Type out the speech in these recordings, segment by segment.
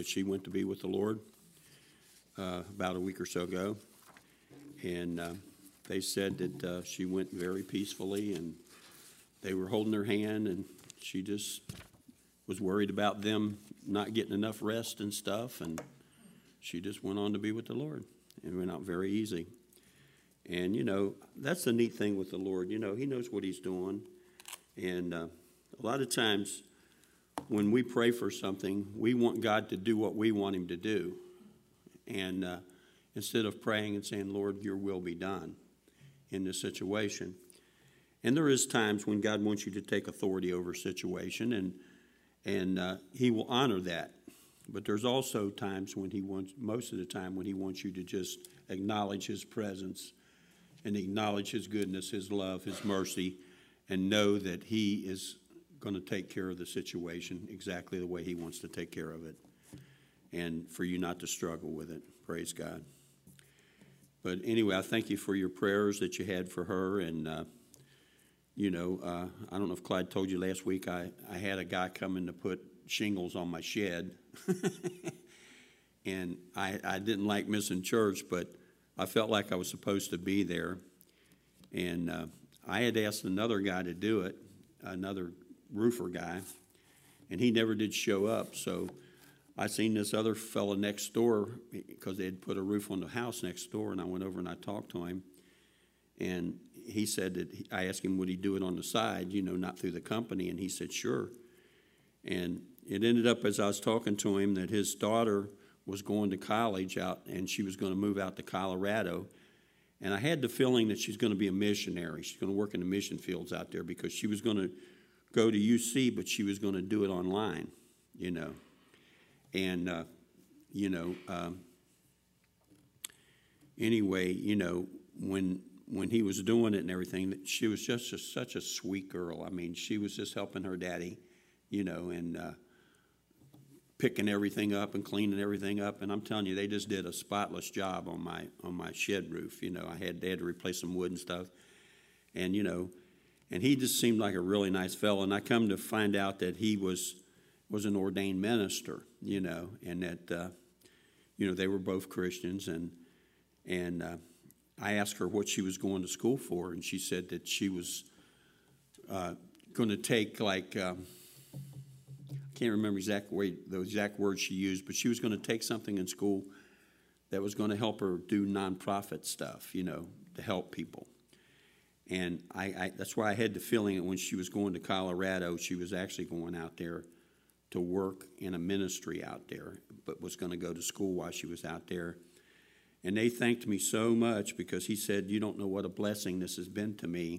that she went to be with the Lord about a week or so ago. And they said that she went very peacefully, and they were holding her hand, and she just was worried about them not getting enough rest and stuff, and she just went on to be with the Lord. And went out very easy. And, that's the neat thing with the Lord. He knows what he's doing. And a lot of times when we pray for something, we want God to do what we want him to do. And instead of praying and saying, Lord, your will be done in this situation. And there is times when God wants you to take authority over a situation, and he will honor that. But there's also times when most of the time, when he wants you to just acknowledge his presence and acknowledge his goodness, his love, his mercy, and know that he is going to take care of the situation exactly the way he wants to take care of it, and for you not to struggle with it. Praise God. But anyway, I thank you for your prayers that you had for her. And, I don't know if Clyde told you last week, I had a guy come in to put shingles on my shed. And I didn't like missing church, but I felt like I was supposed to be there. And I had asked another guy to do it, another roofer guy, and he never did show up. So I seen this other fella next door because they had put a roof on the house next door, and I went over and I talked to him. And he said that I asked him, would he do it on the side, not through the company, and he said, sure. And it ended up, as I was talking to him, that his daughter was going to college out, and she was going to move out to Colorado. And I had the feeling that she's going to be a missionary. She's going to work in the mission fields out there, because she was going to go to UC, but she was going to do it online, And, anyway, when he was doing it and everything, she was just such a sweet girl. I mean, she was just helping her daddy, and picking everything up and cleaning everything up. And I'm telling you, they just did a spotless job on my shed roof. They had to replace some wood and stuff. And, and he just seemed like a really nice fellow. And I come to find out that he was an ordained minister, and that, they were both Christians. And I asked her what she was going to school for, and she said that she was going to take, I can't remember the exact words she used, but she was going to take something in school that was going to help her do nonprofit stuff, to help people. And that's why I had the feeling that when she was going to Colorado, she was actually going out there to work in a ministry out there, but was going to go to school while she was out there. And they thanked me so much, because he said, you don't know what a blessing this has been to me.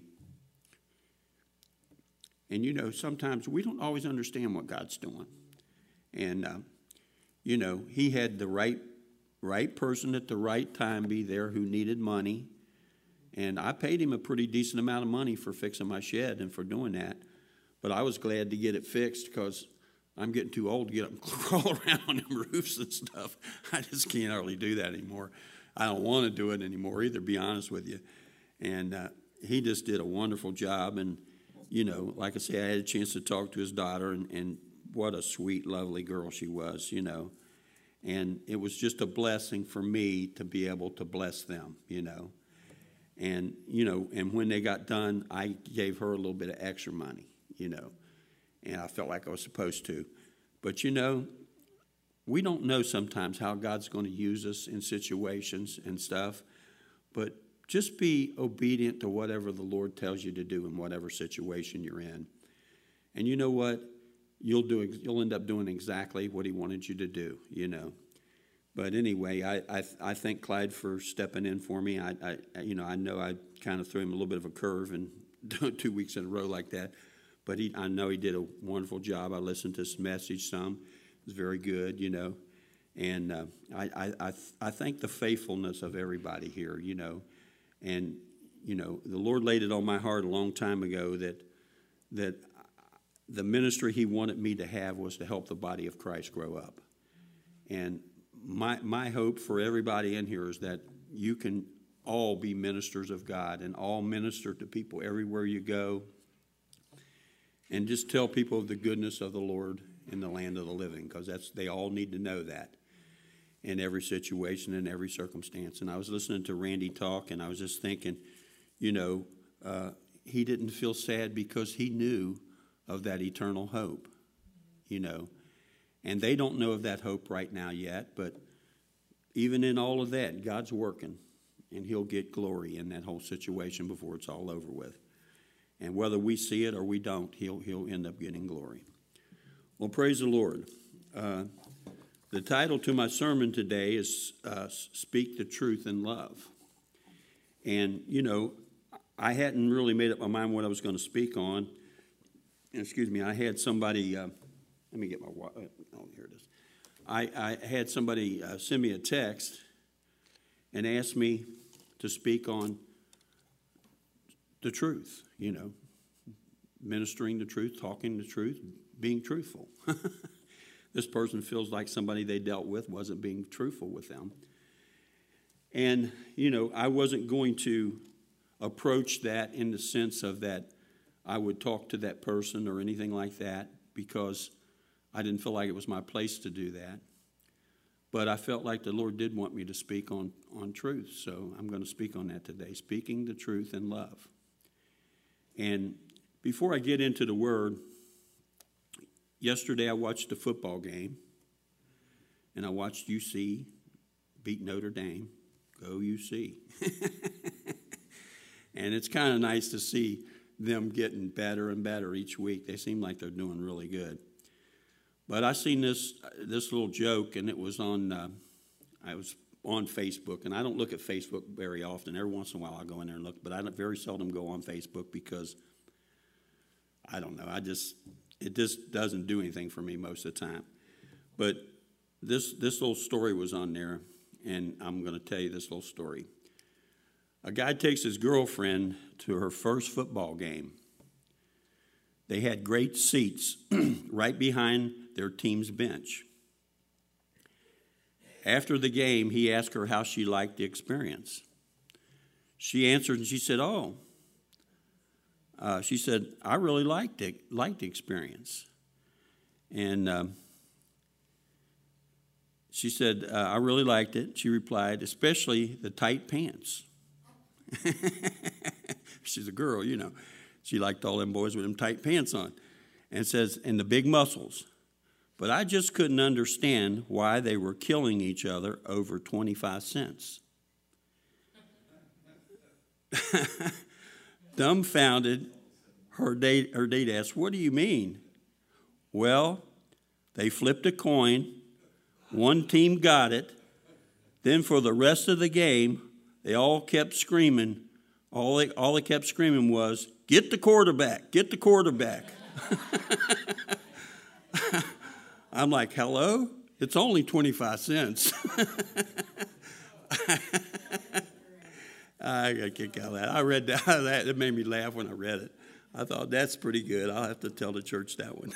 And, sometimes we don't always understand what God's doing. And, he had the right person at the right time be there who needed money. And I paid him a pretty decent amount of money for fixing my shed and for doing that. But I was glad to get it fixed, because I'm getting too old to get up and crawl around on them roofs and stuff. I just can't hardly do that anymore. I don't want to do it anymore either, to be honest with you. And he just did a wonderful job. And, like I say, I had a chance to talk to his daughter, and what a sweet, lovely girl she was, And it was just a blessing for me to be able to bless them, And, and when they got done, I gave her a little bit of extra money, And I felt like I was supposed to. But, we don't know sometimes how God's going to use us in situations and stuff. But just be obedient to whatever the Lord tells you to do in whatever situation you're in. And you know what? You'll end up doing exactly what he wanted you to do, But anyway, I thank Clyde for stepping in for me. I know I kind of threw him a little bit of a curve and 2 weeks in a row like that. But I know he did a wonderful job. I listened to his message some. It was very good, And I thank the faithfulness of everybody here, And, the Lord laid it on my heart a long time ago that the ministry he wanted me to have was to help the body of Christ grow up. And my hope for everybody in here is that you can all be ministers of God and all minister to people everywhere you go, and just tell people of the goodness of the Lord in the land of the living, because they all need to know that in every situation, in every circumstance. And I was listening to Randy talk, and I was just thinking, he didn't feel sad because he knew of that eternal hope, And they don't know of that hope right now yet, but even in all of that, God's working, and he'll get glory in that whole situation before it's all over with. And whether we see it or we don't, he'll end up getting glory. Well, praise the Lord. The title to my sermon today is Speak the Truth in Love. And, I hadn't really made up my mind what I was going to speak on. Excuse me, I had somebody, let me get my, here it is. I had somebody send me a text and ask me to speak on the truth, ministering the truth, talking the truth, being truthful. This person feels like somebody they dealt with wasn't being truthful with them. And, I wasn't going to approach that in the sense of that I would talk to that person or anything like that, because I didn't feel like it was my place to do that. But I felt like the Lord did want me to speak on truth, so I'm going to speak on that today, speaking the truth in love. And before I get into the word, yesterday I watched a football game, and I watched UC beat Notre Dame. Go UC. And it's kind of nice to see them getting better and better each week. They seem like they're doing really good. But I seen this little joke, and it was on Facebook, and I don't look at Facebook very often. Every once in a while I'll go in there and look, but I very seldom go on Facebook because, I don't know, it just doesn't do anything for me most of the time. But this little story was on there, and I'm going to tell you this little story. A guy takes his girlfriend to her first football game. They had great seats right behind their team's bench. After the game, he asked her how she liked the experience. She answered and she said, she said, I really liked the experience. And she said, I really liked it. She replied, especially the tight pants. She's a girl, She liked all them boys with them tight pants on. And says, and the big muscles. But I just couldn't understand why they were killing each other over 25 cents. Dumbfounded, her date asked, what do you mean? Well, they flipped a coin. One team got it. Then for the rest of the game, they all kept screaming. All they kept screaming was, get the quarterback, get the quarterback. I'm like, hello? It's only 25 cents. I got a kick out of that. I read that. It made me laugh when I read it. I thought, that's pretty good. I'll have to tell the church that one.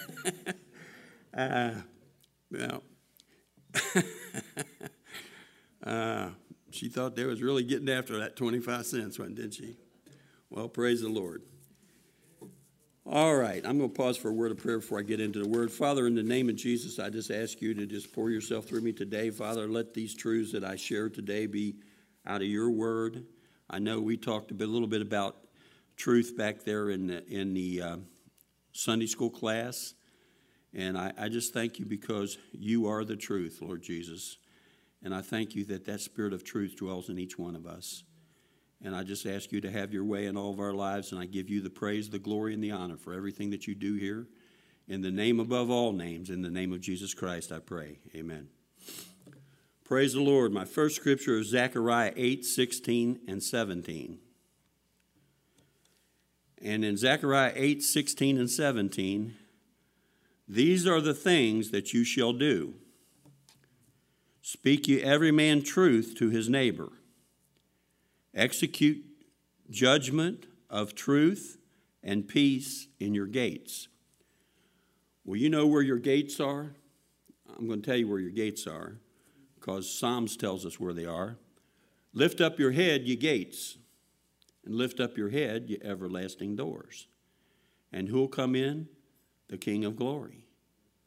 She thought they was really getting after that 25 cents, didn't she? Well, praise the Lord. All right, I'm going to pause for a word of prayer before I get into the word. Father, in the name of Jesus, I just ask you to just pour yourself through me today. Father, let these truths that I share today be out of your word. I know we talked a little bit about truth back there in the Sunday school class. And I just thank you because you are the truth, Lord Jesus. And I thank you that spirit of truth dwells in each one of us. And I just ask you to have your way in all of our lives, and I give you the praise, the glory, and the honor for everything that you do here. In the name above all names, in the name of Jesus Christ, I pray. Amen. Praise the Lord. My first scripture is Zechariah 8:16 and 17. And in Zechariah 8:16 and 17, these are the things that you shall do. Speak ye every man truth to his neighbor. Execute judgment of truth and peace in your gates. Well, you know where your gates are? I'm going to tell you where your gates are, because Psalms tells us where they are. Lift up your head, ye gates, and lift up your head, ye everlasting doors. And who'll come in? The King of glory.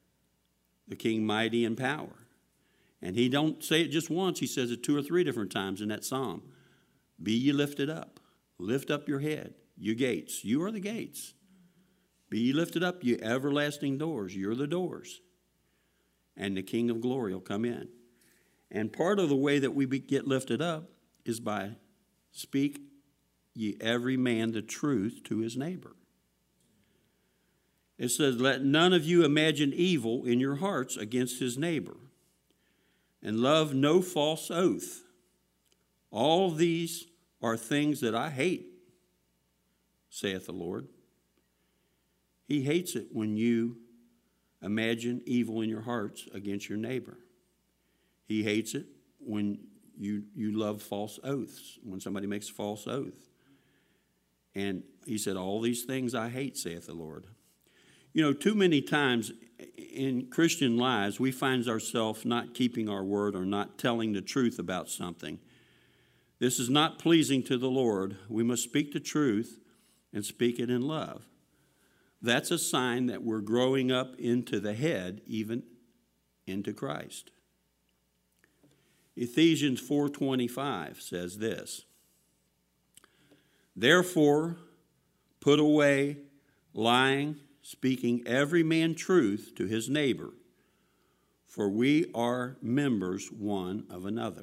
the King mighty in power. And he don't say it just once. He says it 2 or 3 different times in that psalm. Be ye lifted up. Lift up your head, you gates. You are the gates. Be ye lifted up, you everlasting doors. You're the doors. And the King of glory will come in. And part of the way that we get lifted up is by speak ye every man the truth to his neighbor. It says, let none of you imagine evil in your hearts against his neighbor, and love no false oath. All these are things that I hate, saith the Lord. He hates it when you imagine evil in your hearts against your neighbor. He hates it when you love false oaths, when somebody makes a false oath. And he said, all these things I hate, saith the Lord. You know, too many times in Christian lives, we find ourselves not keeping our word or not telling the truth about something. This is not pleasing to the Lord. We must speak the truth and speak it in love. That's a sign that we're growing up into the head, even into Christ. Ephesians 4:25 says this, therefore, put away lying, speaking every man truth to his neighbor, for we are members one of another.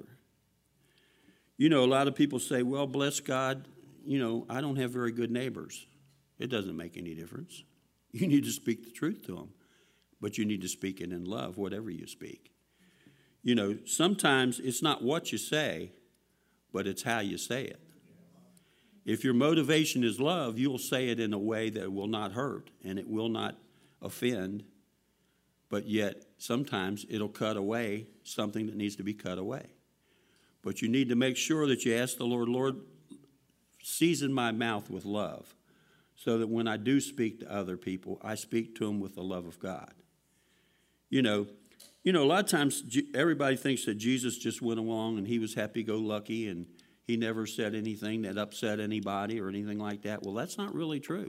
You know, a lot of people say, well, bless God, you know, I don't have very good neighbors. It doesn't make any difference. You need to speak the truth to them, but you need to speak it in love, whatever you speak. You know, sometimes it's not what you say, but it's how you say it. If your motivation is love, you'll say it in a way that will not hurt and it will not offend, but yet sometimes it'll cut away something that needs to be cut away. But you need to make sure that you ask the Lord, Lord, season my mouth with love so that when I do speak to other people, I speak to them with the love of God. You know, a lot of times everybody thinks that Jesus just went along and he was happy-go-lucky and he never said anything that upset anybody or anything like that. Well, that's not really true.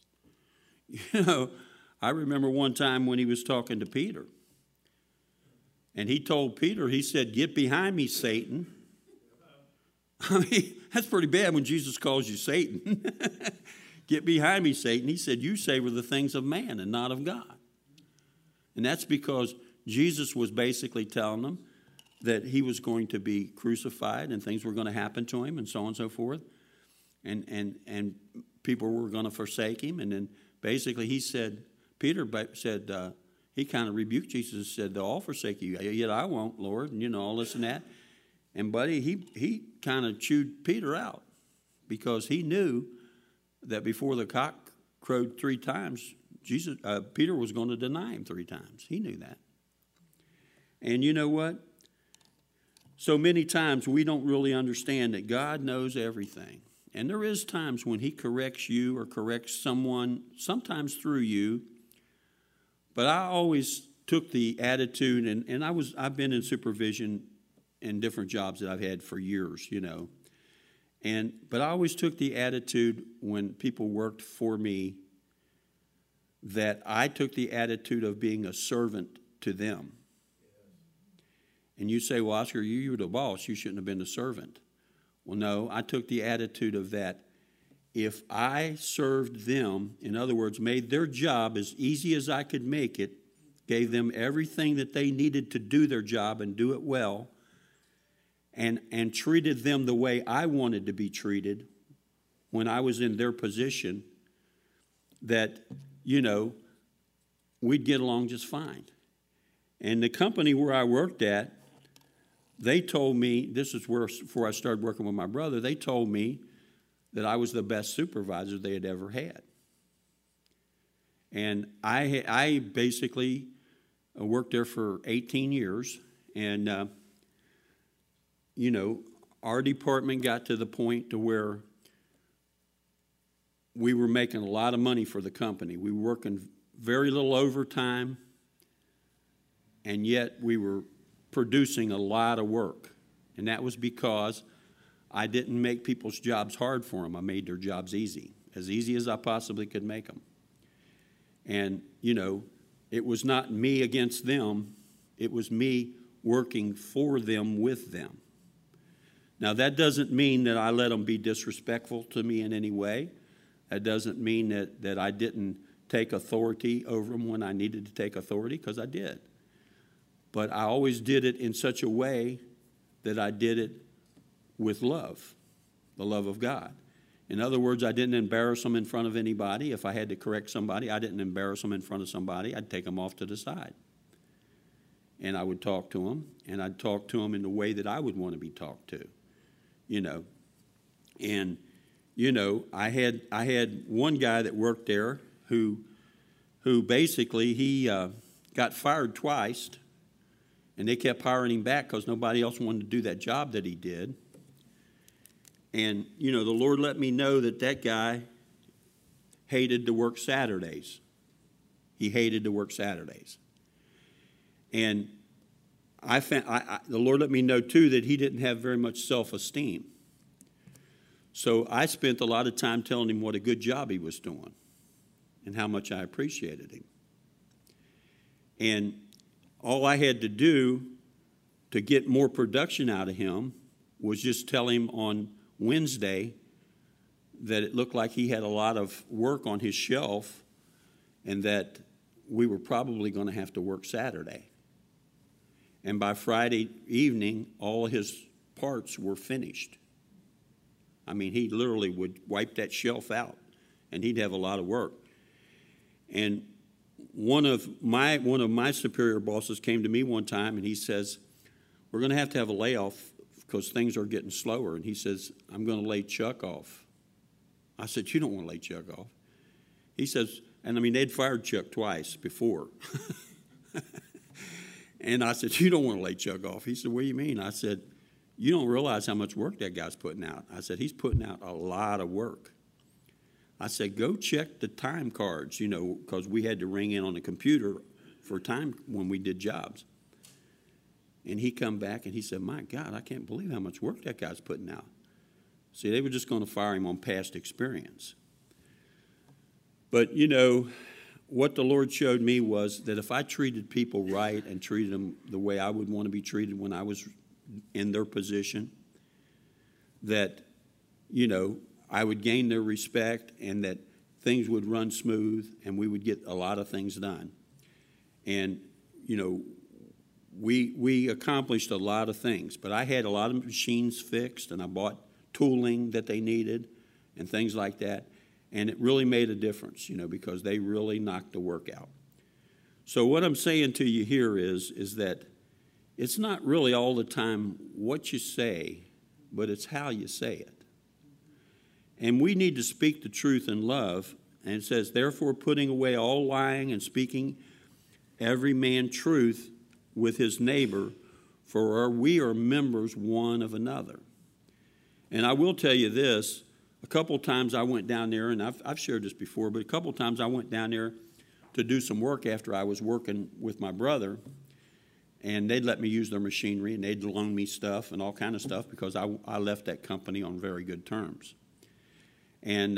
You know, I remember one time when he was talking to Peter. And he told Peter, he said, get behind me, Satan. I mean, that's pretty bad when Jesus calls you Satan. Get behind me, Satan. He said, you savor the things of man and not of God. And that's because Jesus was basically telling them that he was going to be crucified and things were going to happen to him and so on and so forth. And people were going to forsake him. And then basically he said, Peter said, he kind of rebuked Jesus and said, they'll all forsake you, yet I won't, Lord, and all this and that. And buddy, he kind of chewed Peter out because he knew that before the cock crowed 3 times, Peter was going to deny him 3 times. He knew that. And you know what? So many times we don't really understand that God knows everything. And there is times when he corrects you or corrects someone, sometimes through you. But I always took the attitude, and I've been in supervision in different jobs that I've had for years, But I always took the attitude when people worked for me that I took the attitude of being a servant to them. And you say, well, Oscar, you were the boss. You shouldn't have been the servant. Well, no, I took the attitude of that. If I served them, in other words, made their job as easy as I could make it, gave them everything that they needed to do their job and do it well, and treated them the way I wanted to be treated when I was in their position, that, we'd get along just fine. And the company where I worked at, they told me, this is where, before I started working with my brother, they told me that I was the best supervisor they had ever had. And I basically worked there for 18 years. And, our department got to the point to where we were making a lot of money for the company. We were working very little overtime, and yet we were producing a lot of work. And that was because I didn't make people's jobs hard for them. I made their jobs easy as I possibly could make them. And, it was not me against them. It was me working for them with them. Now, that doesn't mean that I let them be disrespectful to me in any way. That doesn't mean that I didn't take authority over them when I needed to take authority, because I did. But I always did it in such a way that I did it with love, the love of God. In other words, I didn't embarrass them in front of anybody. If I had to correct somebody, I didn't embarrass them in front of somebody. I'd take them off to the side. And I would talk to them, and I'd talk to them in the way that I would want to be talked to, you know. And, you know, I had one guy that worked there who basically he got fired twice, and they kept hiring him back because nobody else wanted to do that job that he did. And, you know, the Lord let me know that guy hated to work Saturdays. He hated to work Saturdays. And the Lord let me know, too, that he didn't have very much self-esteem. So I spent a lot of time telling him what a good job he was doing and how much I appreciated him. And all I had to do to get more production out of him was just tell him on Wednesday that it looked like he had a lot of work on his shelf and that we were probably going to have to work Saturday. And by Friday evening, all of his parts were finished. I mean, he literally would wipe that shelf out, and he'd have a lot of work. And one of my superior bosses came to me one time, and he says, "We're going to have a layoff because things are getting slower." And he says, "I'm going to lay Chuck off." I said, "You don't want to lay Chuck off." He says, and I mean, they'd fired Chuck twice before. And I said, "You don't want to lay Chuck off." He said, "What do you mean?" I said, "You don't realize how much work that guy's putting out." I said, "He's putting out a lot of work." I said, "Go check the time cards, you know, because we had to ring in on the computer for time when we did jobs." And he come back and he said, "My God, I can't believe how much work that guy's putting out." See, they were just going to fire him on past experience. But, you know, what the Lord showed me was that if I treated people right and treated them the way I would want to be treated when I was in their position, that, you know, I would gain their respect and that things would run smooth and we would get a lot of things done. And, you know, we accomplished a lot of things, but I had a lot of machines fixed and I bought tooling that they needed and things like that. And it really made a difference, you know, because they really knocked the work out. So what I'm saying to you here is that it's not really all the time what you say, but it's how you say it. And we need to speak the truth in love. And it says, "Therefore, putting away all lying and speaking every man truth with his neighbor, for we are members one of another." And I will tell you this. A couple times I went down there, and I've shared this before, but a couple times I went down there to do some work after I was working with my brother, and they'd let me use their machinery, and they'd loan me stuff and all kind of stuff because I left that company on very good terms. And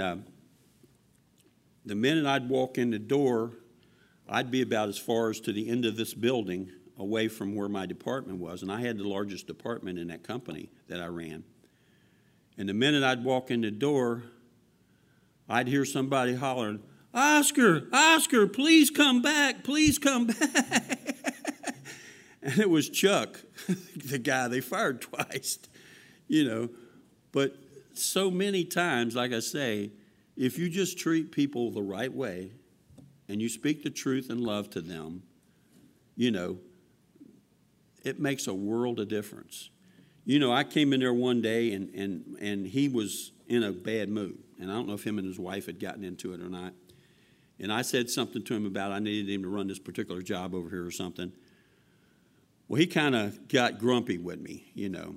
the minute I'd walk in the door, I'd be about as far as to the end of this building away from where my department was, and I had the largest department in that company that I ran. And the minute I'd walk in the door, I'd hear somebody hollering, Oscar, please come back, please come back." And it was Chuck, the guy they fired twice, you know. But so many times, like I say, if you just treat people the right way and you speak the truth and love to them, you know, it makes a world of difference. You know, I came in there one day, and he was in a bad mood. And I don't know if him and his wife had gotten into it or not. And I said something to him about I needed him to run this particular job over here or something. Well, he kind of got grumpy with me, you know.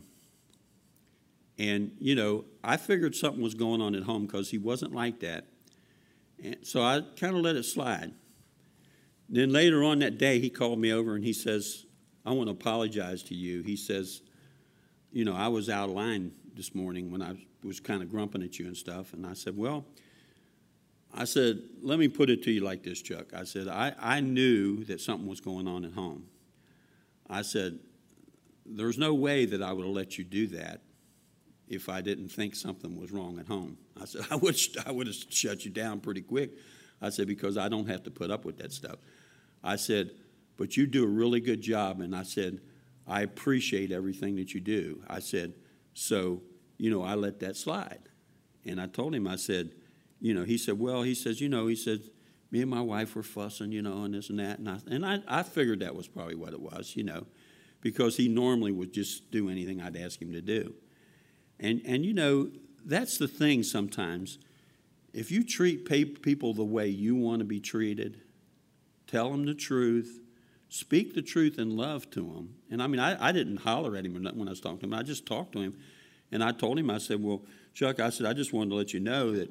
And, you know, I figured something was going on at home because he wasn't like that. And so I kind of let it slide. Then later on that day, he called me over and he says, "I want to apologize to you." He says, "You know, I was out of line this morning when I was kind of grumping at you and stuff." And I said, "Well, I said, let me put it to you like this, Chuck. I said, I knew that something was going on at home. I said, there's no way that I would have let you do that if I didn't think something was wrong at home. I said, I would have shut you down pretty quick. I said, because I don't have to put up with that stuff. I said, but you do a really good job. And I said, I appreciate everything that you do. I said, so, I let that slide. And I told him, I said, he said, well, he says, me and my wife were fussing, and this and that. And I figured that was probably what it was, because he normally would just do anything I'd ask him to do. And that's the thing sometimes. If you treat people the way you want to be treated, tell them the truth, speak the truth in love to them. And I didn't holler at him when I was talking to him. I just talked to him. And I told him, I said, well, Chuck, I said, I just wanted to let you know that,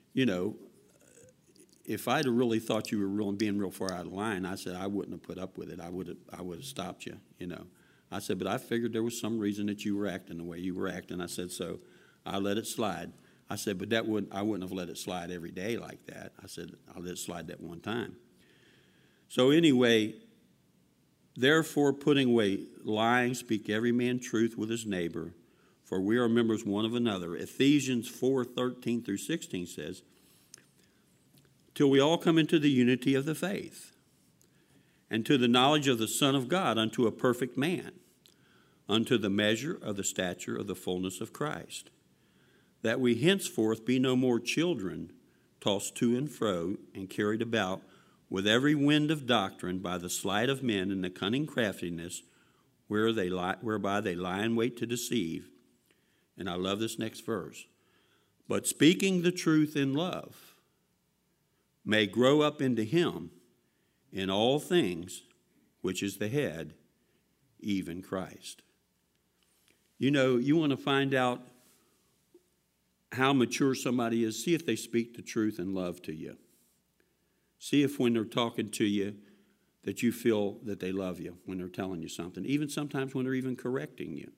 if I'd have really thought you were being real far out of line, I said, I wouldn't have put up with it. I would have stopped you, I said, but I figured there was some reason that you were acting the way you were acting. I said, so I let it slide. I said, but I wouldn't have let it slide every day like that. I said, I let it slide that one time. So anyway, therefore, putting away lying, speak every man truth with his neighbor, for we are members one of another. Ephesians 4:13 through 16 says, till we all come into the unity of the faith, and to the knowledge of the Son of God, unto a perfect man, unto the measure of the stature of the fullness of Christ, that we henceforth be no more children, tossed to and fro, and carried about with every wind of doctrine by the sleight of men and the cunning craftiness whereby they lie in wait to deceive. And I love this next verse. But speaking the truth in love may grow up into him in all things, which is the head, even Christ. You want to find out how mature somebody is, see if they speak the truth in love to you. See if when they're talking to you that you feel that they love you when they're telling you something, even sometimes when they're even correcting you.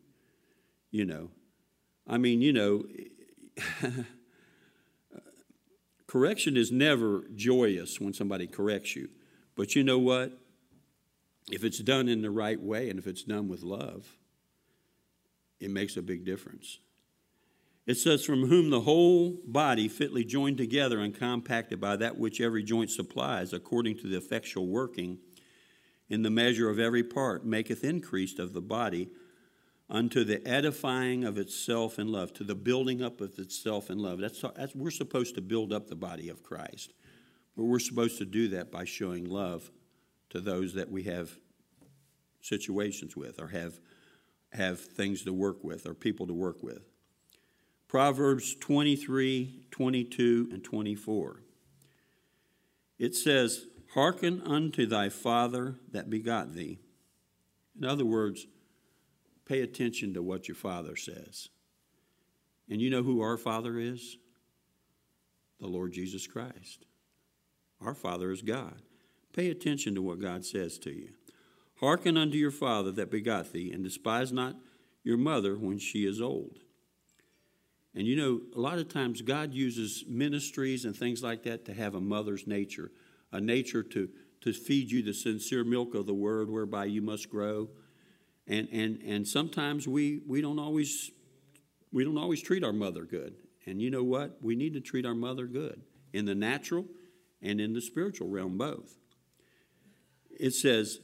Correction is never joyous when somebody corrects you. But you know what? If it's done in the right way and if it's done with love, it makes a big difference. It says, from whom the whole body fitly joined together and compacted by that which every joint supplies, according to the effectual working in the measure of every part, maketh increase of the body unto the edifying of itself in love, to the building up of itself in love. That's we're supposed to build up the body of Christ. But we're supposed to do that by showing love to those that we have situations with or have things to work with or people to work with. Proverbs 23, 22, and 24. It says, hearken unto thy father that begot thee. In other words, pay attention to what your father says. And you know who our Father is? The Lord Jesus Christ. Our Father is God. Pay attention to what God says to you. Hearken unto your father that begot thee, and despise not your mother when she is old. And a lot of times God uses ministries and things like that to have a mother's nature, a nature to feed you the sincere milk of the word whereby you must grow. And sometimes we don't always treat our mother good. And you know what? We need to treat our mother good in the natural and in the spiritual realm both. It says,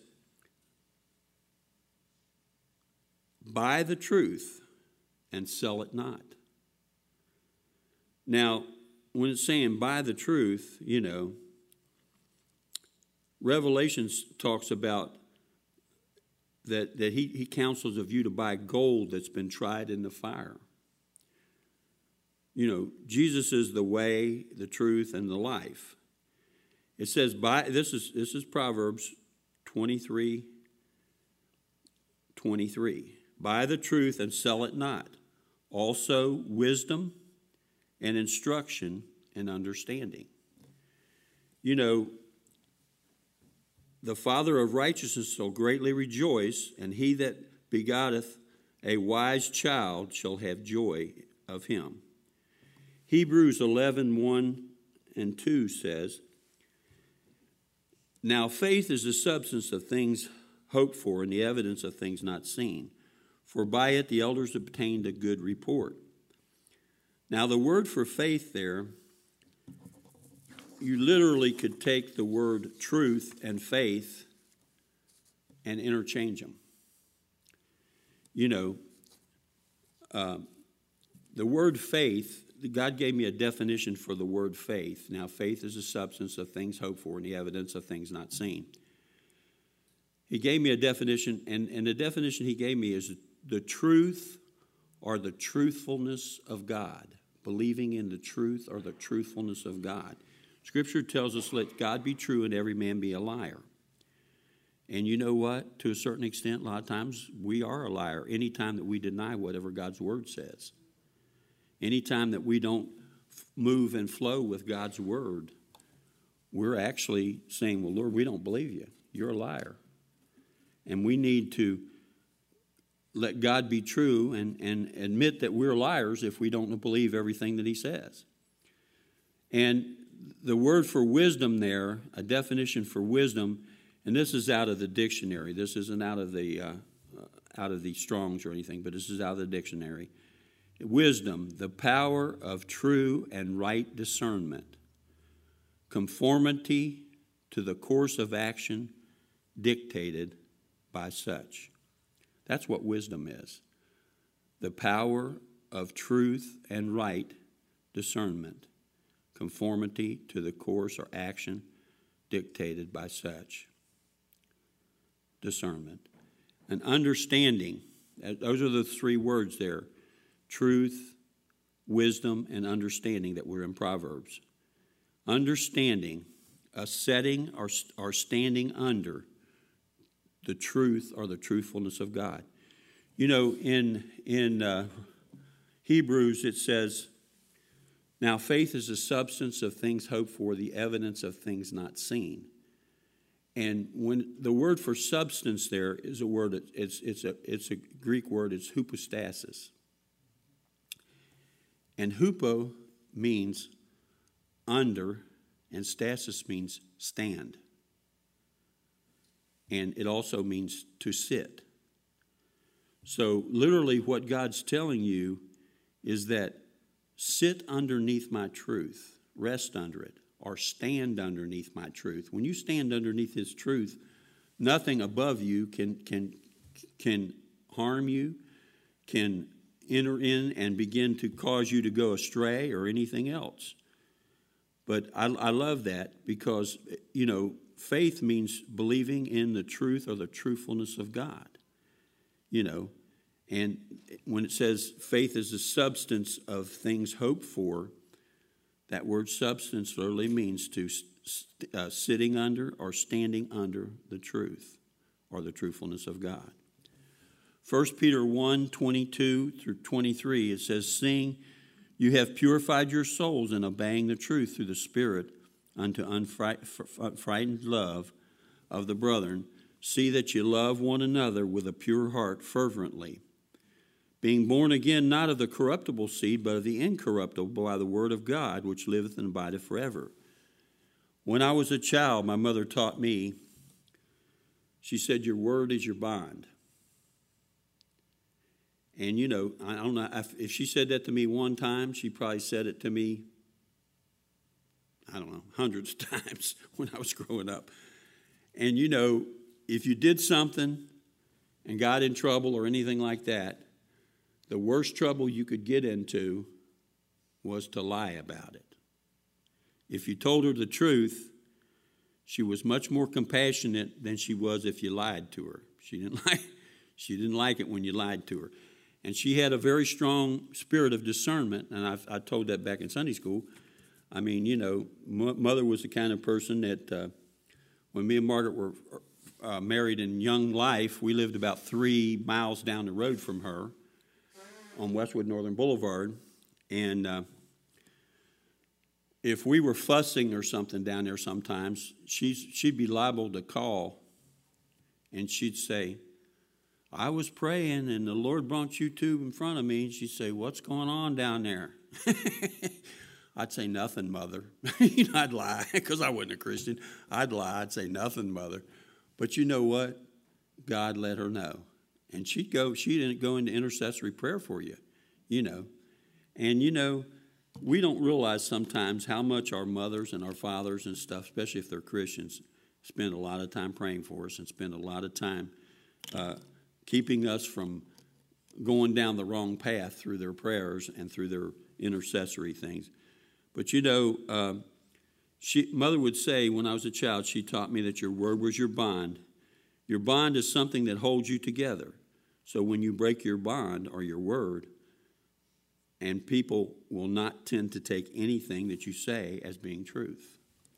buy the truth and sell it not. Now, when it's saying buy the truth, Revelations talks about that he counsels of you to buy gold that's been tried in the fire. Jesus is the way, the truth, and the life. It says, this is Proverbs 23, 23. Buy the truth and sell it not. Also wisdom and instruction and understanding. The Father of righteousness shall greatly rejoice, and he that begotteth a wise child shall have joy of him. Hebrews 11:1 and 2 says, "Now faith is the substance of things hoped for and the evidence of things not seen. For by it the elders obtained a good report." Now the word for faith there, you literally could take the word truth and faith and interchange them. You know, the word faith, God gave me a definition for the word faith. Now, faith is the substance of things hoped for and the evidence of things not seen. He gave me a definition, and the definition he gave me is the truth or the truthfulness of God. Believing in the truth or the truthfulness of God. Scripture tells us, let God be true and every man be a liar. And you know what? To a certain extent, a lot of times we are a liar anytime that we deny whatever God's word says. Anytime that we don't move and flow with God's word, we're actually saying, well, Lord, we don't believe you. You're a liar. And we need to let God be true and admit that we're liars if we don't believe everything that he says. And the word for wisdom there, a definition for wisdom, and this is out of the dictionary. This isn't out of the Strong's or anything, but this is out of the dictionary. Wisdom, the power of true and right discernment, conformity to the course of action dictated by such. That's what wisdom is. The power of truth and right discernment, conformity to the course or action dictated by such. Discernment. An understanding. Those are the three words there. Truth, wisdom, and understanding that were in Proverbs. Understanding, a setting or standing under the truth or the truthfulness of God. You know, in Hebrews it says, now faith is the substance of things hoped for, the evidence of things not seen. And when the word for substance there is a word, it's a Greek word, it's hypostasis. And hupo means under, and stasis means stand. And it also means to sit. So literally what God's telling you is that sit underneath my truth, rest under it, or stand underneath my truth. When you stand underneath his truth, nothing above you can harm you, can enter in and begin to cause you to go astray or anything else. But I love that because, you know, faith means believing in the truth or the truthfulness of God, you know. And when it says faith is the substance of things hoped for, that word substance literally means to sitting under or standing under the truth or the truthfulness of God. 1 Peter 1:22 through 23, it says, seeing you have purified your souls in obeying the truth through the Spirit unto unfrightened love of the brethren, see that you love one another with a pure heart fervently, being born again not of the corruptible seed, but of the incorruptible by the word of God, which liveth and abideth forever. When I was a child, my mother taught me, she said, your word is your bond. And, you know, I don't know, if she said that to me one time, she probably said it to me, I don't know, hundreds of times when I was growing up. And, you know, if you did something and got in trouble or anything like that, the worst trouble you could get into was to lie about it. If you told her the truth, she was much more compassionate than she was if you lied to her. She didn't like it when you lied to her. And she had a very strong spirit of discernment, and I told that back in Sunday school. I mean, you know, Mother was the kind of person that when me and Margaret were married in young life, we lived about 3 miles down the road from her on Westwood Northern Boulevard. And if we were fussing or something down there sometimes, she'd be liable to call, and she'd say, I was praying, and the Lord brought you two in front of me. And she'd say, what's going on down there? I'd say nothing, Mother. You know, I'd lie because I wasn't a Christian. I'd lie. I'd say nothing, Mother. But you know what? God let her know. And she didn't go into intercessory prayer for you, you know. And, you know, we don't realize sometimes how much our mothers and our fathers and stuff, especially if they're Christians, spend a lot of time praying for us and spend a lot of time keeping us from going down the wrong path through their prayers and through their intercessory things. But, you know, Mother would say when I was a child, she taught me that your word was your bond. Your bond is something that holds you together. So when you break your bond or your word, and people will not tend to take anything that you say as being truth.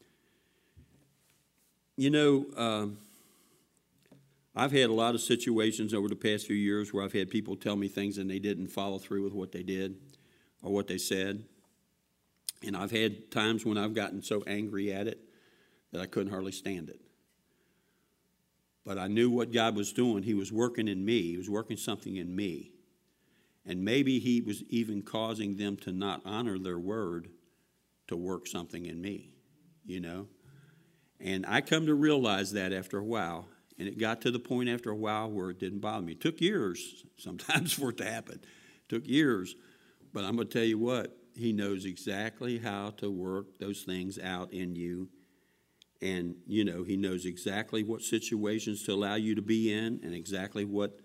You know, I've had a lot of situations over the past few years where I've had people tell me things and they didn't follow through with what they did or what they said. And I've had times when I've gotten so angry at it that I couldn't hardly stand it. But I knew what God was doing. He was working in me. He was working something in me. And maybe he was even causing them to not honor their word to work something in me, you know. And I come to realize that after a while. And it got to the point after a while where it didn't bother me. It took years sometimes for it to happen. It took years. But I'm going to tell you what. He knows exactly how to work those things out in you. And, you know, he knows exactly what situations to allow you to be in and exactly what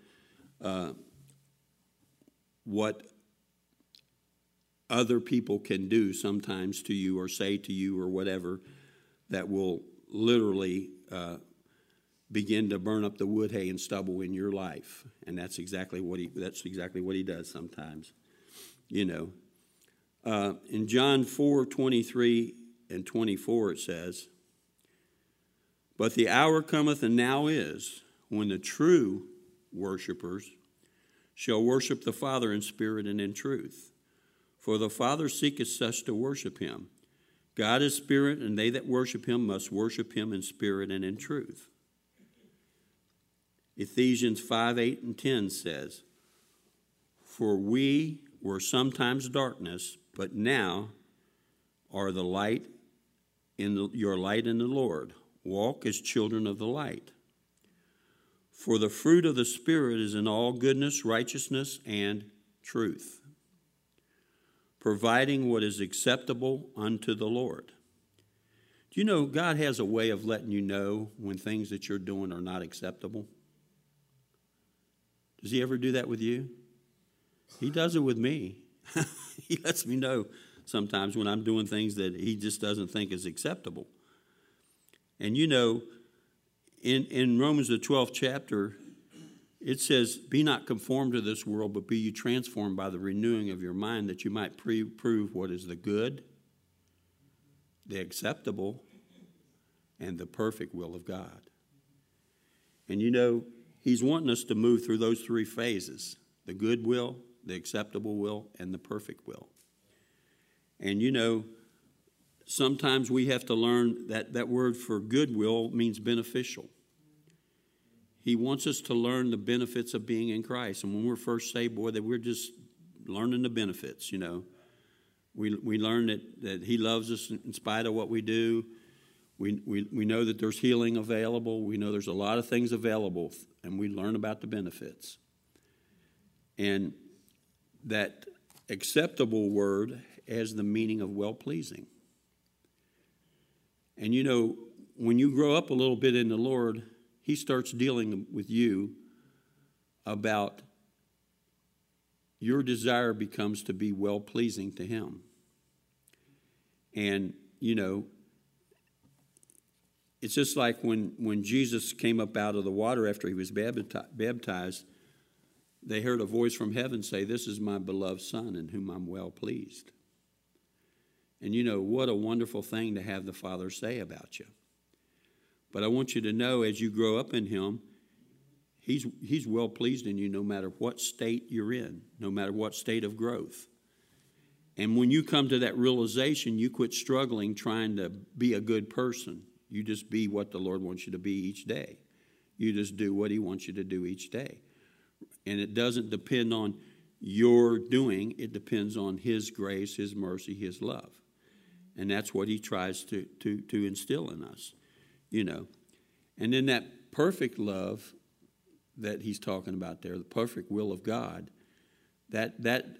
other people can do sometimes to you or say to you or whatever that will literally begin to burn up the wood, hay, and stubble in your life. And that's exactly what he does sometimes, you know. In John 4:23 and 24 it says, "But the hour cometh, and now is, when the true worshipers shall worship the Father in spirit and in truth. For the Father seeketh such to worship him. God is spirit, and they that worship him must worship him in spirit and in truth." Ephesians 5:8 and 10 says, "For we were sometimes darkness, but now are the light your light in the Lord. Walk as children of the light. For the fruit of the Spirit is in all goodness, righteousness, and truth, providing what is acceptable unto the Lord." Do you know God has a way of letting you know when things that you're doing are not acceptable? Does he ever do that with you? He does it with me. He lets me know sometimes when I'm doing things that he just doesn't think is acceptable. And you know, in Romans the 12th chapter, it says, "Be not conformed to this world, but be you transformed by the renewing of your mind, that you might prove what is the good, the acceptable, and the perfect will of God." And you know, he's wanting us to move through those three phases: the good will, the acceptable will, and the perfect will. And you know, sometimes we have to learn that word for goodwill means beneficial. He wants us to learn the benefits of being in Christ. And when we're first saved, boy, that we're just learning the benefits, you know. We learn that he loves us in spite of what we do. We know that there's healing available. We know there's a lot of things available, and we learn about the benefits. And that acceptable word has the meaning of well-pleasing. And you know, when you grow up a little bit in the Lord, he starts dealing with you about your desire becomes to be well-pleasing to him. And, you know, it's just like when Jesus came up out of the water after he was baptized, they heard a voice from heaven say, "This is my beloved Son in whom I'm well pleased." And you know, what a wonderful thing to have the Father say about you. But I want you to know, as you grow up in him, he's well pleased in you no matter what state you're in, no matter what state of growth. And when you come to that realization, you quit struggling trying to be a good person. You just be what the Lord wants you to be each day. You just do what he wants you to do each day. And it doesn't depend on your doing. It depends on his grace, his mercy, his love. And that's what he tries to instill in us, you know. And then that perfect love that he's talking about there, the perfect will of God, that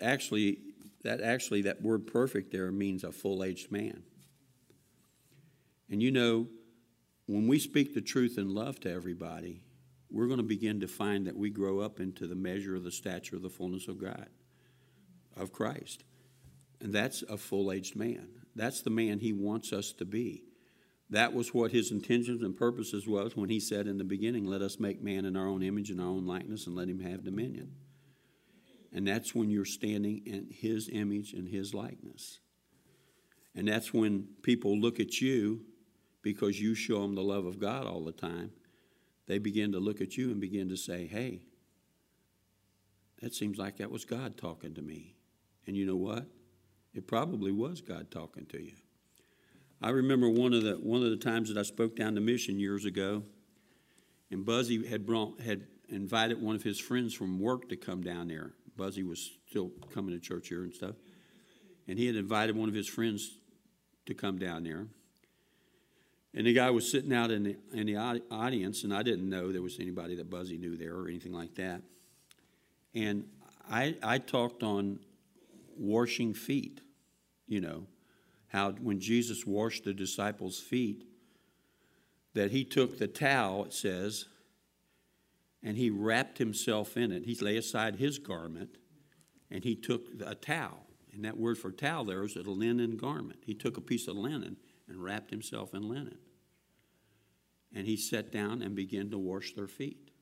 word perfect there means a full-aged man. And you know, when we speak the truth in love to everybody, we're going to begin to find that we grow up into the measure of the stature of the fullness of God, of Christ. And that's a full-aged man. That's the man he wants us to be. That was what his intentions and purposes was when he said in the beginning, let us make man in our own image and our own likeness and let him have dominion. And that's when you're standing in his image and his likeness. And that's when people look at you because you show them the love of God all the time. They begin to look at you and begin to say, hey, that seems like that was God talking to me. And you know what? It probably was God talking to you. I remember one of the times that I spoke down to Mission years ago, and Buzzy had invited one of his friends from work to come down there. Buzzy was still coming to church here and stuff. And he had invited one of his friends to come down there. And the guy was sitting out in the audience, and I didn't know there was anybody that Buzzy knew there or anything like that. And I talked on washing feet, you know, how when Jesus washed the disciples' feet, that he took the towel, it says, and he wrapped himself in it. He laid aside his garment, and he took a towel. And that word for towel there is a linen garment. He took a piece of linen and wrapped himself in linen. And he sat down and began to wash their feet.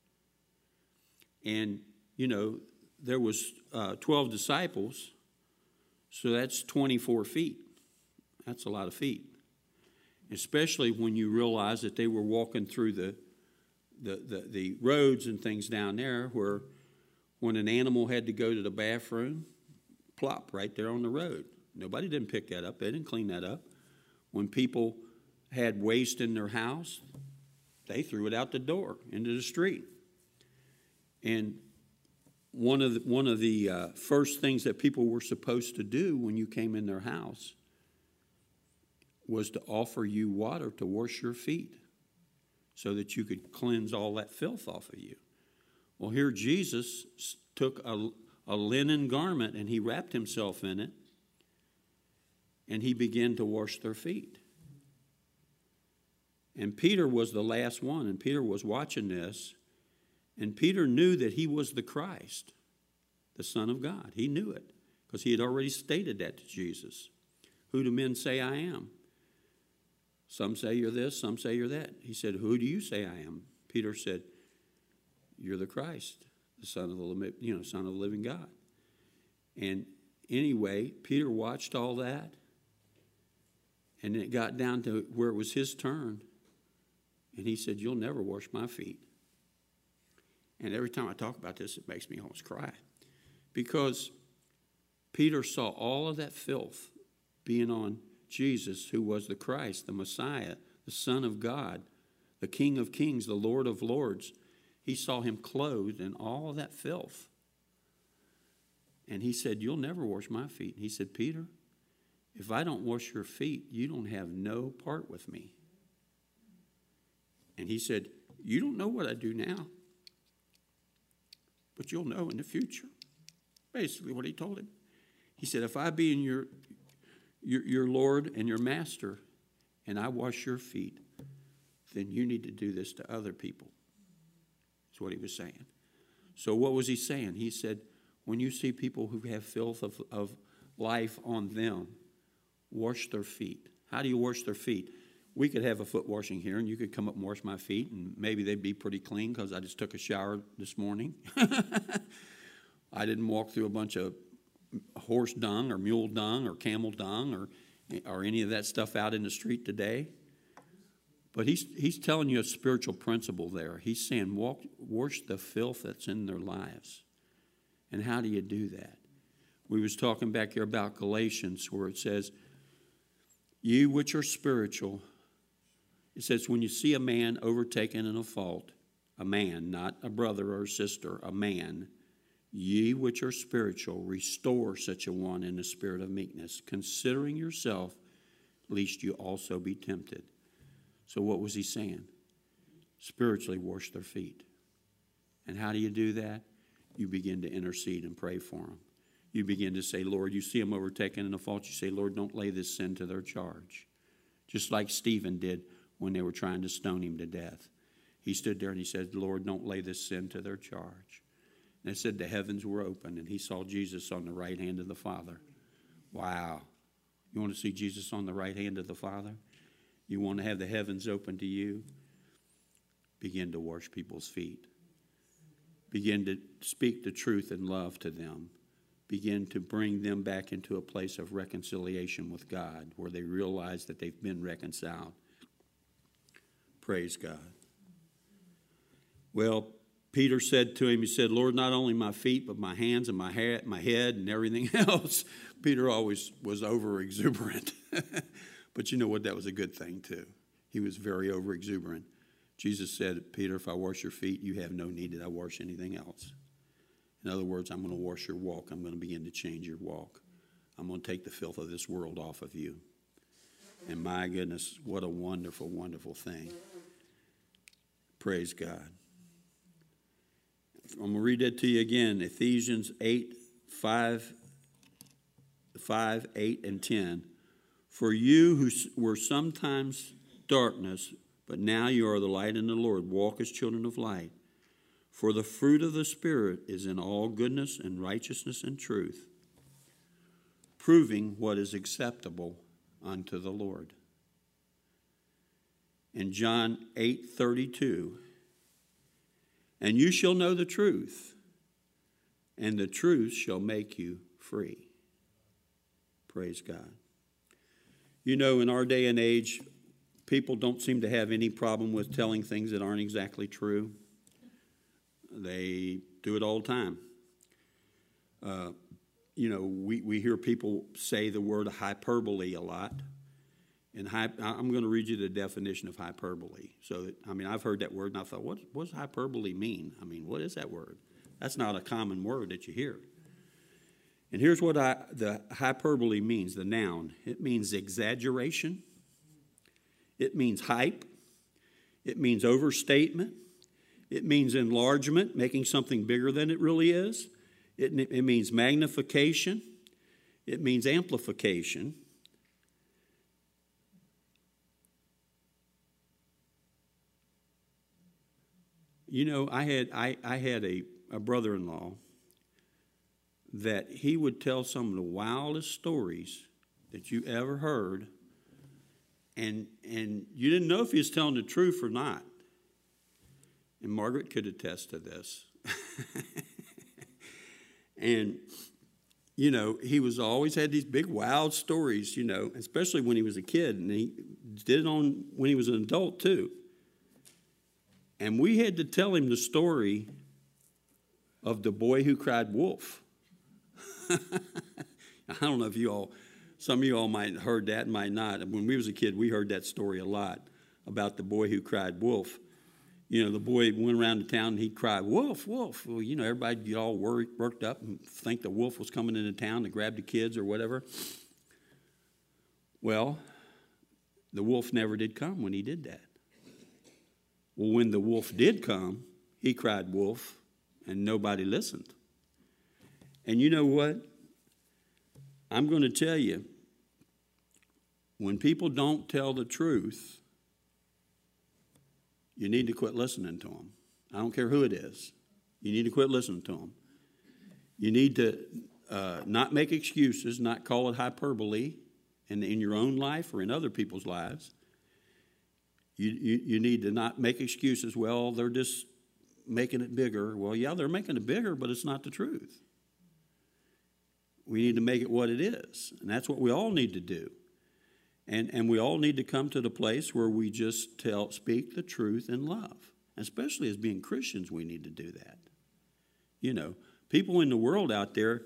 And, you know, there was 12 disciples, so that's 24 feet. That's a lot of feet. Especially when you realize that they were walking through the roads and things down there where when an animal had to go to the bathroom, plop, right there on the road. Nobody didn't pick that up. They didn't clean that up. When people had waste in their house, they threw it out the door into the street. And one of the first things that people were supposed to do when you came in their house was to offer you water to wash your feet so that you could cleanse all that filth off of you. Well, here Jesus took a linen garment and he wrapped himself in it and he began to wash their feet. And Peter was the last one, and Peter was watching this, and Peter knew that he was the Christ, the Son of God. He knew it because he had already stated that to Jesus. Who do men say I am? Some say you're this, some say you're that. He said, who do you say I am? Peter said, you're the Christ, the Son of the living God. And anyway, Peter watched all that, and it got down to where it was his turn. And he said, you'll never wash my feet. And every time I talk about this, it makes me almost cry. Because Peter saw all of that filth being on Jesus, who was the Christ, the Messiah, the Son of God, the King of Kings, the Lord of Lords. He saw him clothed in all of that filth. And he said, you'll never wash my feet. And he said, Peter, if I don't wash your feet, you don't have no part with me. And he said, you don't know what I do now, but you'll know in the future. Basically what he told him. He said, if I be in your Lord and your master, and I wash your feet, then you need to do this to other people. That's what he was saying. So what was he saying? He said, when you see people who have filth of life on them, wash their feet. How do you wash their feet? We could have a foot washing here, and you could come up and wash my feet, and maybe they'd be pretty clean because I just took a shower this morning. I didn't walk through a bunch of horse dung or mule dung or camel dung or any of that stuff out in the street today. But he's telling you a spiritual principle there. He's saying wash the filth that's in their lives. And how do you do that? We was talking back here about Galatians where it says, you which are spiritual, it says when you see a man overtaken in a fault, a man, not a brother or a sister, a man, ye which are spiritual, restore such a one in the spirit of meekness, considering yourself lest you also be tempted. So what was he saying? Spiritually wash their feet. And how do you do that? You begin to intercede and pray for them. You begin to say, Lord, you see them overtaken in a fault. You say, Lord, don't lay this sin to their charge. Just like Stephen did when they were trying to stone him to death. He stood there and he said, Lord, don't lay this sin to their charge. And it said the heavens were open and he saw Jesus on the right hand of the Father. Wow. You want to see Jesus on the right hand of the Father? You want to have the heavens open to you? Begin to wash people's feet. Begin to speak the truth and love to them. Begin to bring them back into a place of reconciliation with God where they realize that they've been reconciled. Praise God. Well, Peter said to him, he said, Lord, not only my feet, but my hands and my head and everything else. Peter always was over exuberant. But you know what? That was a good thing too. He was very over exuberant. Jesus said, Peter, if I wash your feet, you have no need that I wash anything else. In other words, I'm going to wash your walk. I'm going to begin to change your walk. I'm going to take the filth of this world off of you. And my goodness, what a wonderful, wonderful thing. Praise God. I'm going to read that to you again. Ephesians 5, 8, and 10. For you who were sometimes darkness, but now you are the light in the Lord. Walk as children of light. For the fruit of the Spirit is in all goodness and righteousness and truth, proving what is acceptable unto the Lord. In John 8:32, and you shall know the truth, and the truth shall make you free. Praise God. You know, in our day and age, people don't seem to have any problem with telling things that aren't exactly true. They do it all the time. You know, we hear people say the word hyperbole a lot. And I'm going to read you the definition of hyperbole. So, that, I mean, I've heard that word and I thought, what does hyperbole mean? I mean, what is that word? That's not a common word that you hear. And here's what the hyperbole means, the noun. It means exaggeration. It means hype. It means overstatement. It means enlargement, making something bigger than it really is. It means magnification. It means amplification. You know, I had a brother-in-law that he would tell some of the wildest stories that you ever heard, and you didn't know if he was telling the truth or not. And Margaret could attest to this. And, you know, he was always had these big wild stories, you know, especially when he was a kid, and he did it when he was an adult too. And we had to tell him the story of the boy who cried wolf. I don't know if some of you all might have heard that, might not. When we was a kid, we heard that story a lot about the boy who cried wolf. You know, the boy went around the town and he'd cry, wolf, wolf. Well, you know, everybody'd get all worked up and think the wolf was coming into town to grab the kids or whatever. Well, the wolf never did come when he did that. Well, when the wolf did come, he cried wolf, and nobody listened. And you know what? I'm going to tell you, when people don't tell the truth, you need to quit listening to them. I don't care who it is. You need to quit listening to them. You need to not make excuses, not call it hyperbole in your own life or in other people's lives. You need to not make excuses. Well, they're just making it bigger. Well, yeah, they're making it bigger, but it's not the truth. We need to make it what it is. And that's what we all need to do. And we all need to come to the place where we just speak the truth in love. Especially as being Christians, we need to do that. You know, people in the world out there,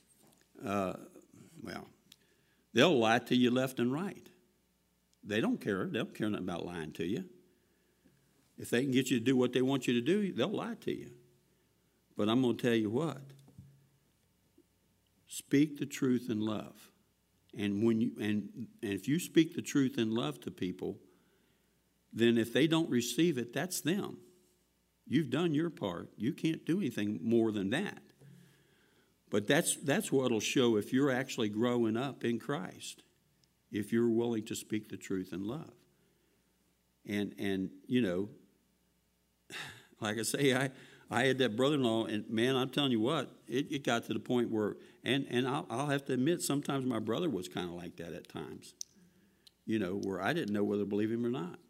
well, they'll lie to you left and right. They don't care. They don't care nothing about lying to you. If they can get you to do what they want you to do, they'll lie to you. But I'm going to tell you what. Speak the truth in love. And when you and if you speak the truth in love to people, then if they don't receive it, that's them. You've done your part. You can't do anything more than that. But that's what'll show if you're actually growing up in Christ, if you're willing to speak the truth in love. And you know, like I say, I had that brother-in-law, and man, I'm telling you what, it got to the point where, and I'll have to admit, sometimes my brother was kind of like that at times, you know, where I didn't know whether to believe him or not.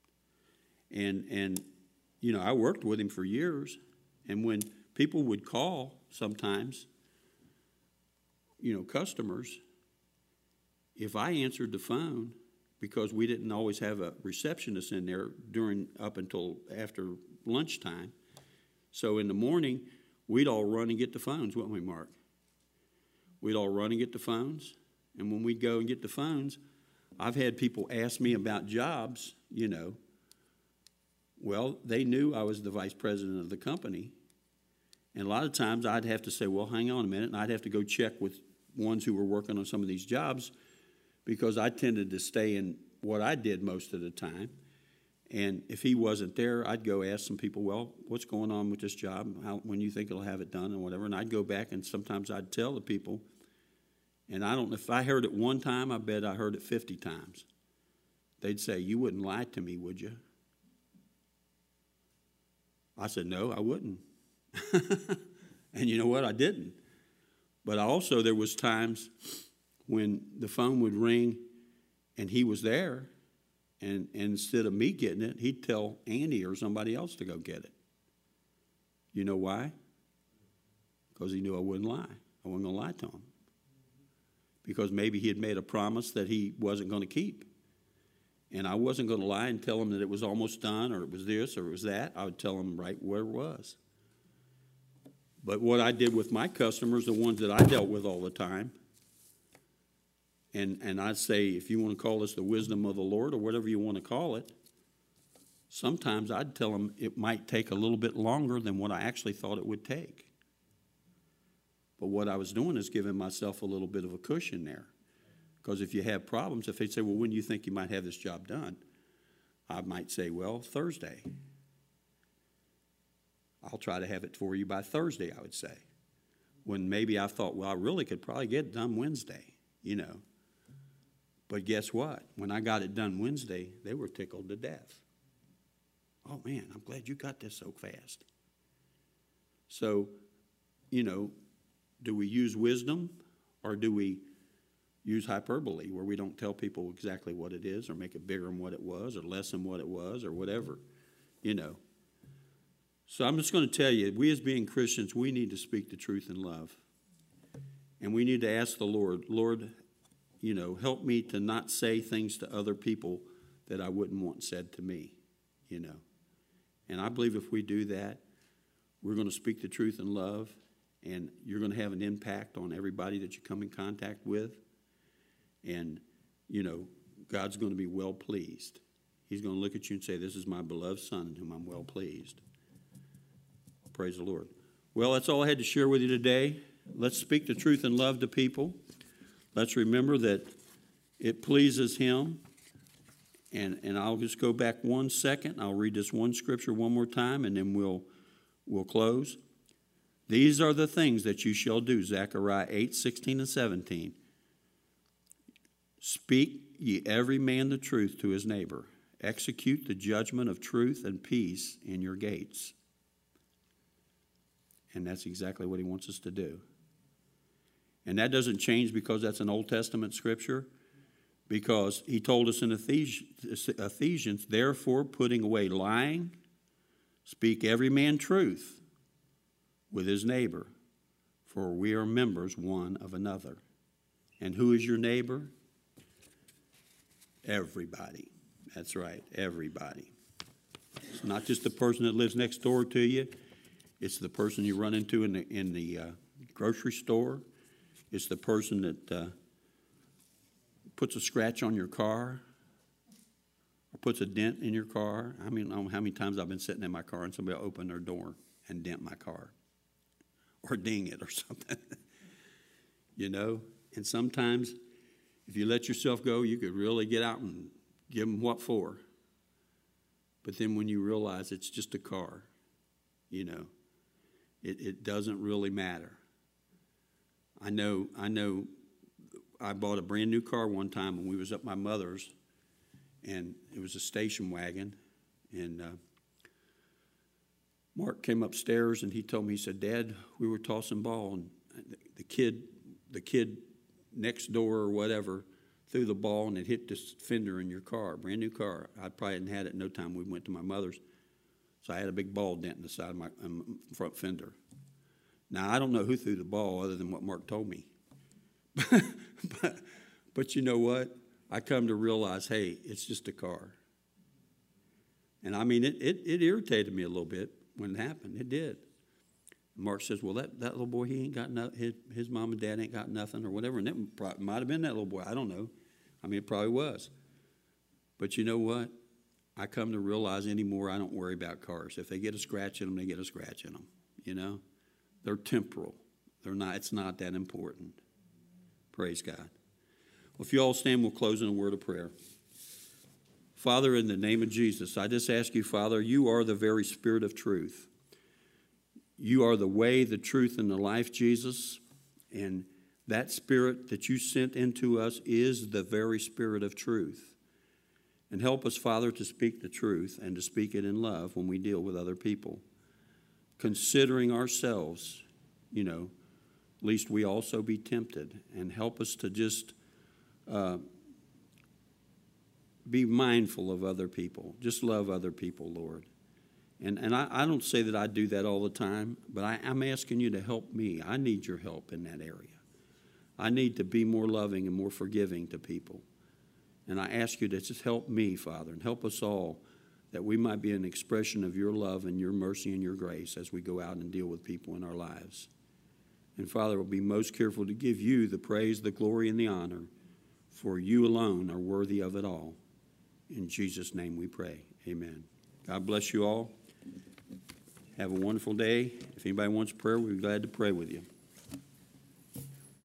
And you know, I worked with him for years, and when people would call sometimes, you know, customers, if I answered the phone, because we didn't always have a receptionist in there up until after lunchtime, so in the morning, we'd all run and get the phones, wouldn't we, Mark? We'd all run and get the phones, and when we'd go and get the phones, I've had people ask me about jobs, you know. Well, they knew I was the vice president of the company, and a lot of times I'd have to say, well, hang on a minute, and I'd have to go check with ones who were working on some of these jobs, because I tended to stay in what I did most of the time. And if he wasn't there, I'd go ask some people, well, what's going on with this job? When you think it'll have it done and whatever. And I'd go back, and sometimes I'd tell the people. And I don't know, if I heard it one time, I bet I heard it 50 times. They'd say, you wouldn't lie to me, would you? I said, no, I wouldn't. And you know what? I didn't. But also there was times when the phone would ring and he was there, and instead of me getting it, he'd tell Andy or somebody else to go get it. You know why? Because he knew I wouldn't lie. I wasn't going to lie to him. Because maybe he had made a promise that he wasn't going to keep. And I wasn't going to lie and tell him that it was almost done, or it was this, or it was that. I would tell him right where it was. But what I did with my customers, the ones that I dealt with all the time, and I'd say, if you want to call this the wisdom of the Lord or whatever you want to call it, sometimes I'd tell them it might take a little bit longer than what I actually thought it would take. But what I was doing is giving myself a little bit of a cushion there. Because if you have problems, if they say, well, when do you think you might have this job done? I might say, well, Thursday. I'll try to have it for you by Thursday, I would say. When maybe I thought, well, I really could probably get it done Wednesday, you know. But guess what? When I got it done Wednesday, they were tickled to death. Oh, man, I'm glad you got this so fast. So, you know, do we use wisdom, or do we use hyperbole, where we don't tell people exactly what it is, or make it bigger than what it was, or less than what it was, or whatever, you know. So I'm just going to tell you, we as being Christians, we need to speak the truth in love. And we need to ask the Lord, Lord, you know, help me to not say things to other people that I wouldn't want said to me, you know. And I believe if we do that, we're going to speak the truth in love, and you're going to have an impact on everybody that you come in contact with. And, you know, God's going to be well pleased. He's going to look at you and say, this is my beloved Son in whom I'm well pleased. Praise the Lord. Well, that's all I had to share with you today. Let's speak the truth in love to people. Let's remember that it pleases Him. And I'll just go back 1 second. I'll read this one scripture one more time, and then we'll close. These are the things that you shall do, Zechariah 8:16 and 17. Speak ye every man the truth to his neighbor. Execute the judgment of truth and peace in your gates. And that's exactly what He wants us to do. And that doesn't change because that's an Old Testament scripture. Because He told us in Ephesians, therefore putting away lying, speak every man truth with his neighbor, for we are members one of another. And who is your neighbor? Everybody. That's right, everybody. It's not just the person that lives next door to you. It's the person you run into in the grocery store. It's the person that puts a scratch on your car or puts a dent in your car. I mean, I don't know how many times I've been sitting in my car and somebody will open their door and dent my car or ding it or something. You know, and sometimes if you let yourself go, you could really get out and give them what for. But then when you realize it's just a car, you know, it doesn't really matter. I know I bought a brand new car one time when we was at my mother's, and it was a station wagon, and Mark came upstairs and he told me, he said, Dad, we were tossing ball, and the kid next door or whatever threw the ball and it hit this fender in your car, brand new car. I probably hadn't had it in no time. We went to my mother's. So I had a big ball dent in the side of my front fender. Now, I don't know who threw the ball other than what Mark told me. but you know what? I come to realize, hey, it's just a car. And I mean, it irritated me a little bit when it happened. It did. Mark says, well, that little boy, he ain't got nothing. His mom and dad ain't got nothing or whatever. And it might have been that little boy. I don't know. I mean, it probably was. But you know what? I come to realize anymore I don't worry about cars. If they get a scratch in them, they get a scratch in them. You know? They're temporal. They're not. It's not that important. Praise God. Well, if you all stand, we'll close in a word of prayer. Father, in the name of Jesus, I just ask you, Father, you are the very Spirit of truth. You are the way, the truth, and the life, Jesus. And that Spirit that you sent into us is the very Spirit of truth. And help us, Father, to speak the truth and to speak it in love when we deal with other people. Considering ourselves, you know, lest we also be tempted. And help us to just be mindful of other people. Just love other people, Lord. And I don't say that I do that all the time, but I'm asking you to help me. I need your help in that area. I need to be more loving and more forgiving to people. And I ask you to just help me, Father, and help us all that we might be an expression of your love and your mercy and your grace as we go out and deal with people in our lives. And Father, we'll be most careful to give you the praise, the glory, and the honor, for you alone are worthy of it all. In Jesus' name we pray. Amen. God bless you all. Have a wonderful day. If anybody wants prayer, we'd be glad to pray with you.